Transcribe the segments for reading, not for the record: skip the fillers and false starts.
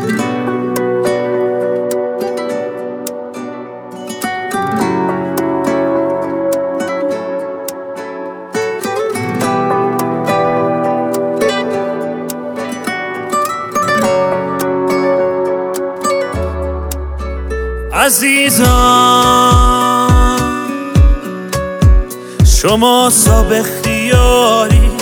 عزیزان شما صاحب اختیاری،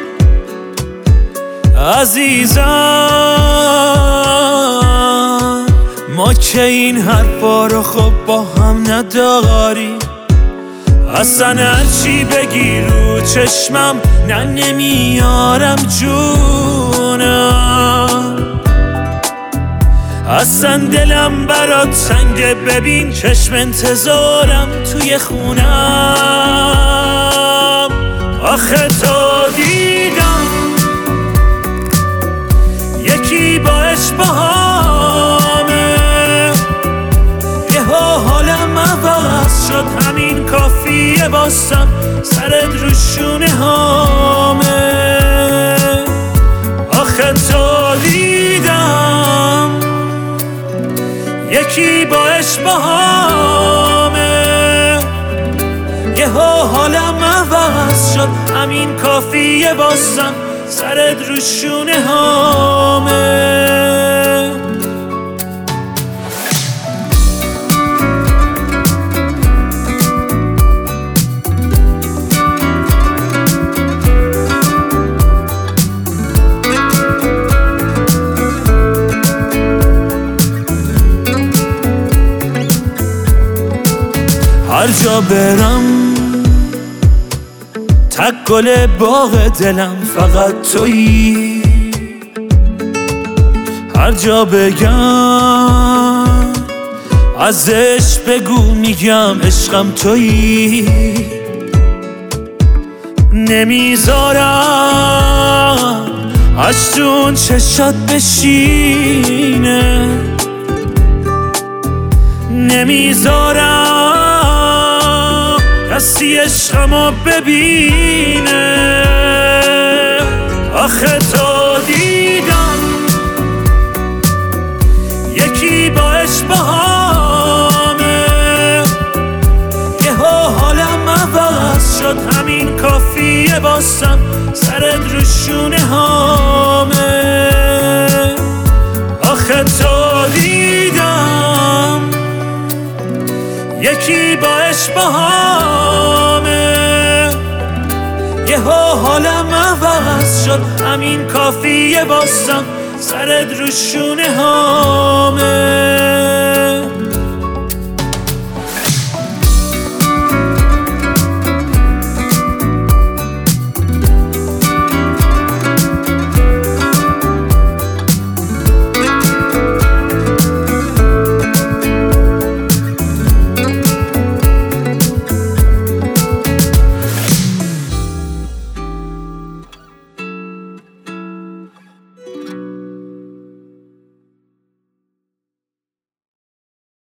عزیزان ما که این حرفا رو خب با هم نداری. اصلا هرچی بگی رو چشمم نه نمیارم جونم، اصلا دلم برات تنگه، ببین چشم انتظارم توی خونم. آخه تو دیدم یکی با اشباهامه، یهو حالم عوض شد، همین کافیه باسم سرت رو شونه هامه. آخه تو دیدم یکی با اشباهامه، یهو حالم عوض شد، همین کافیه باسم سرت رو شونه هامه. هر جا برم تک گل باغ دلم فقط تویی، هر جا بگم ازش بگو میگم عشقم تویی. نمیذارم اشکون چشات بشینه، نمیذارم کسی عشقمو ببینه. آخه تو دیدم یکی با اشباهامه، یهو حالم عوض شد، همین کافیه باسم سرت رو شونه هامه. آخه تو دیدم یکی با اشباهامه، یهو حالم عوض شد، همین کافیه باسم سرت رو شونه هامه.